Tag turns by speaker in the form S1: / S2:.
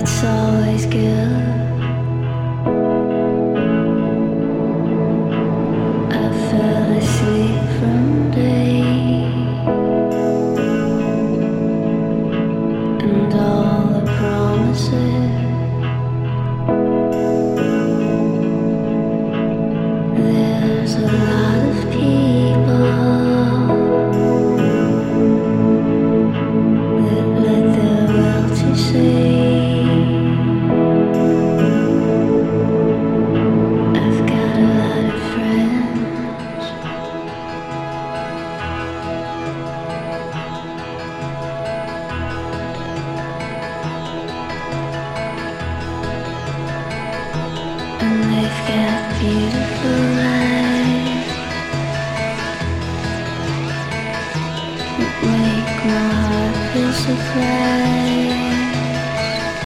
S1: It's always good. I fell asleep from day, and all the promises. There's a lot of people that let their wealthy say. Beautiful eyes that make my heart feel so bright.